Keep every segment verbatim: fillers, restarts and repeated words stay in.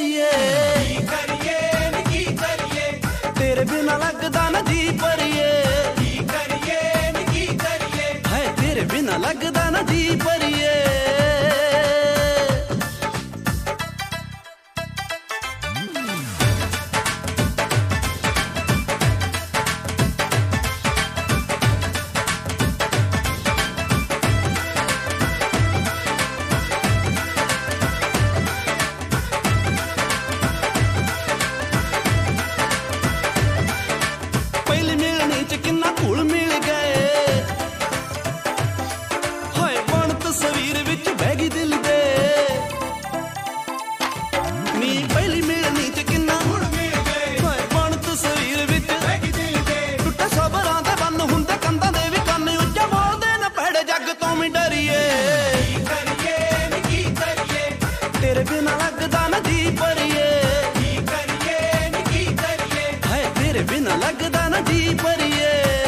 करिए की करिए नी की करिए, तेरे बिना लगदा ना जी परिए की करिए नी की करिए, है तेरे बिना लगदा ना जी परिए किन्ना घुल मिल गए हाय बन तस्वीर विच बह गई दिल दे नी पहली मिलनी च किन्ना घुल मिल गए हाय बन तस्वीर विच बह गई दिल दे, टुटे सबरां दे बन हुंदे कंधां दे वी कंन उच्चा बोलदे न भैड़े जग तो भी डरिए की करिए नी की करिए, तेरे बिना लगदा ना जी परिए की करिए नी की करिए, हाय तेरे बिना लगदा ना जी परिए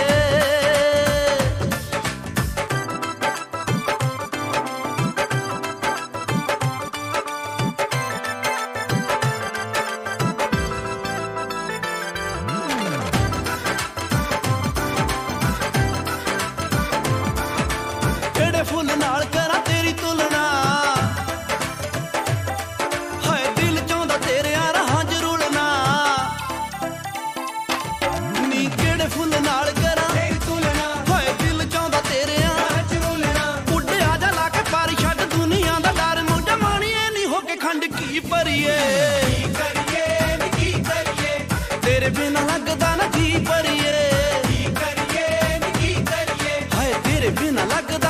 फुल नाल करा तेरी तुलना हाय दिल चाहता तेरे राहां च रुलना नी केड़े फुल नाल करा तेरी तुलना, हाय दिल चाहता तेरे राहां च रुलना, उड़ आजा ला के पार छड्ड दुनिया दा डर मुझे माणीए नी हो के खंड की परिए की करिए नी की करिए, तेरे बिना लगदा ना जी परिए की करिए नी की करिए, हाय तेरे बिना लगदा